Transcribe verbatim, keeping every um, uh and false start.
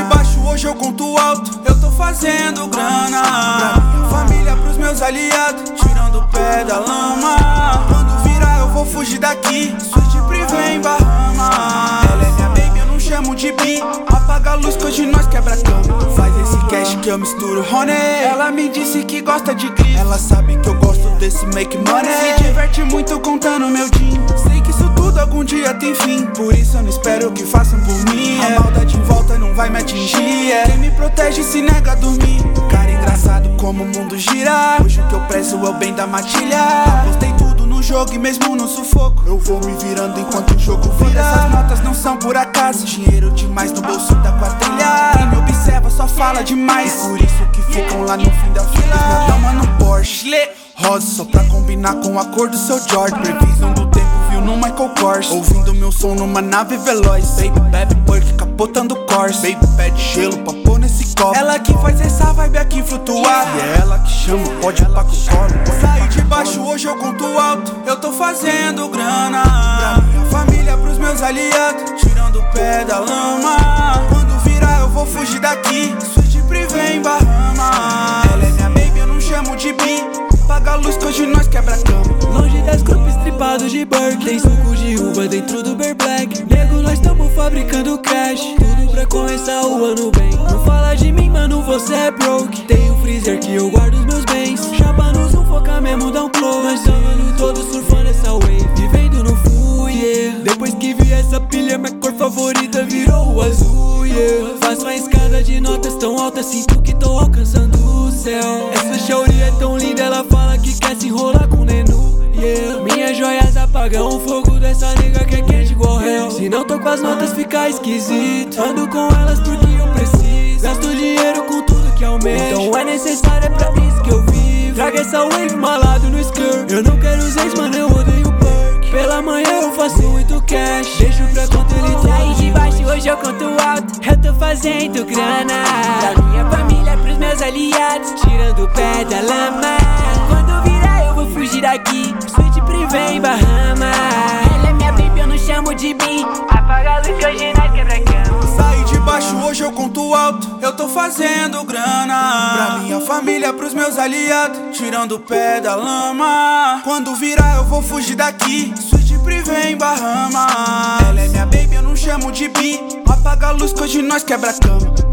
baixo, hoje eu conto alto. Eu tô fazendo grana pra minha família, pros meus aliados, tirando o pé da lama. Quando virar eu vou fugir daqui, suíte privê em Bahama. Ela é minha baby, eu não chamo de bi. Apaga a luz que hoje nós quebra a cama. Faz esse cash que eu misturo honey. Ela me disse que gosta de clipe, ela sabe que eu gosto desse make money. Se diverte muito contando meu din. Sei que isso tudo algum dia tem fim, por isso eu não espero que façam por mim. A maldade em volta não vai me atingir, é. Quem me protege se nega a dormir. Cara engraçado como o mundo gira. Hoje o que eu prezo é o bem da matilha. Apostei tudo no jogo e mesmo no sufoco eu vou me virando enquanto o jogo vira. Essas notas não são por acaso, dinheiro demais no bolso da quadrilha. Quem me observa só fala demais, por isso que ficam lá no fim da fila. Minha dama no Porsche rosa só pra combinar com a cor do seu Jordan. Previsão do tempo viu no Michael Kors, ouvindo meu som numa nave veloz. Baby bebe perk capotando Kors, baby pede gelo pra pôr nesse copo. Ela que faz essa vibe aqui flutuar, e é ela que chama, pode ir pra com o colo. Saí de baixo, hoje eu conto alto. Eu tô fazendo grana pra minha família, pros meus aliados, tirando o pé da lama. Quando virar eu vou fugir daqui, suíte privê em Bahama. Ela é minha baby, eu não chamo de bi. Apaga a luz que hoje nós quebra a cama. Longe das grupos estripados de Burke, tem suco de uva dentro do Bear Black. Nego, nós tamo fabricando cash, tudo pra começar o ano bem. Não fala de mim, mano, você é broke. Tem um freezer que eu guardo os meus bens. Chapa no zoom, foca mesmo, dá um close. Nós tamo todo surfando essa wave, vivendo no full, yeah. Depois que vi essa pilha, minha cor favorita virou o azul, yeah. Faço a escada de notas tão alta, sinto que tô alcançando o céu. Essa shawty é tão linda, ela fala que quer se enrolar com o Nenu, yeah. Minhas joias apagam o fogo dessa nega que é quente igual hell. Se não tô com as notas fica esquisito, ando com elas porque eu preciso. Gasto dinheiro com tudo que almejo, então é necessário, é pra isso que eu vivo. Traga essa wave malado no skirt. Eu não quero os ex, mano, eu odeio perk. Pela manhã eu faço muito cash, deixo pra conta ele todo. Saí de baixo, hoje eu conto alto. Eu tô fazendo grana pra minha família, pros meus aliados, tirando o pé da lama. Quando virar eu vou fugir daqui, suíte privê em Bahama. Ela é minha baby, eu não chamo de bi. Apaga a luz que hoje nós quebra a cama. Saí de baixo, hoje eu conto alto. Eu tô fazendo grana pra minha família, pros meus aliados, tirando o pé da lama. Quando virar eu vou fugir daqui, suíte privê em Bahama. Ela é minha baby, eu não chamo de bi. Apaga a luz que hoje nós quebra a cama.